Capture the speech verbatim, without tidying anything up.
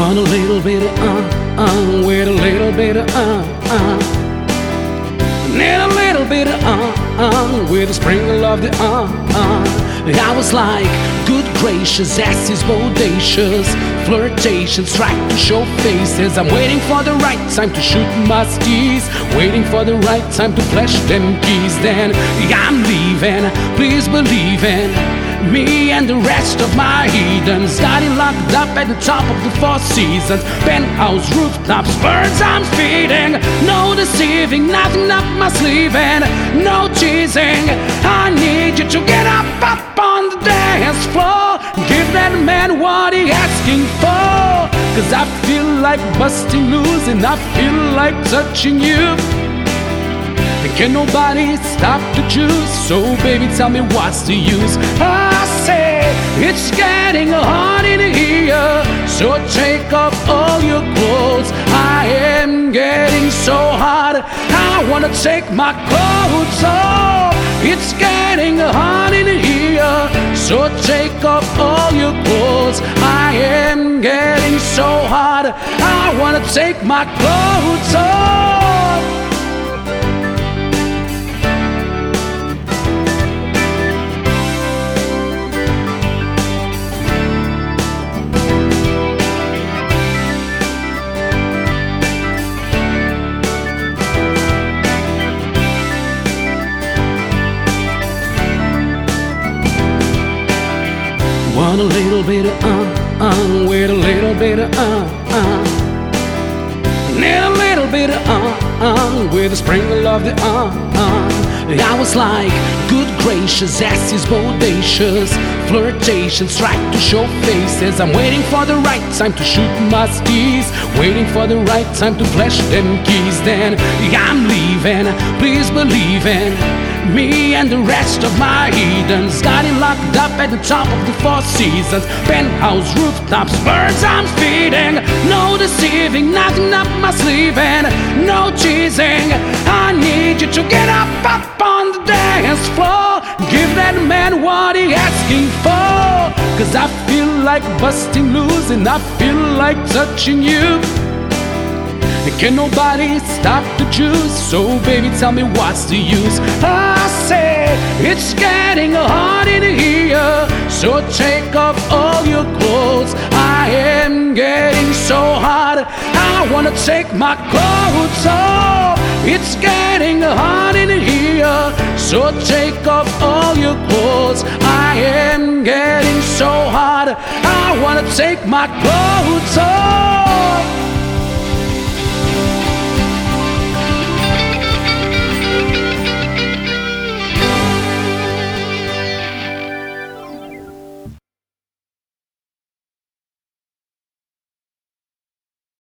Want a little bit of uh, uh, with a little bit of uh, uh. Need a little bit of uh, uh, with a sprinkle of the uh, uh. I was like, good gracious, ass is bodacious, flirtations, try to show faces. I'm waiting for the right time to shoot my steez, waiting for the right time to flash them keys. Then I'm leaving, please believe in me and the rest of my heathens. Got it locked up at the top of the Four Seasons, penthouse rooftops, birds I'm feeding. No deceiving, nothing up my sleeve and no teasing. I need you to get up, up on the dance floor. Give that man what he asking for, cause I feel like busting loose and I feel like touching you. And can nobody stop the juice, so baby tell me what's the use. I say it's getting hot in here, so take off all your clothes. I am getting so hot, I wanna take my clothes off. It's getting hot in here, so take off all your clothes. I am getting so hot, I wanna take my clothes off. Want a little bit of uh, uh, with a little bit of uh, uh. Need a little bit of uh, uh, with a sprinkle of the uh, uh. I was like, good gracious, ass is bodacious, flirtations, try to show faces. I'm waiting for the right time to shoot my steez, waiting for the right time to flash them keys. Then I'm leaving, please believe in me and the rest of my heathens. Got it locked up at the top of the Four Seasons, penthouse rooftops, birds I'm feeding. No deceiving, nothing up my sleeve and no teasing. I need you to get up, up on the dance floor. Give that man what he asking for, cause I feel like busting loose and I feel like touching you. And can nobody stop the juice, so baby tell me what's the use. I say it's getting hot in here, so take off all your clothes. I am getting so hot, I wanna take my clothes off. It's getting hot in here, so take off all your clothes. I am getting so hot, I wanna take my clothes off.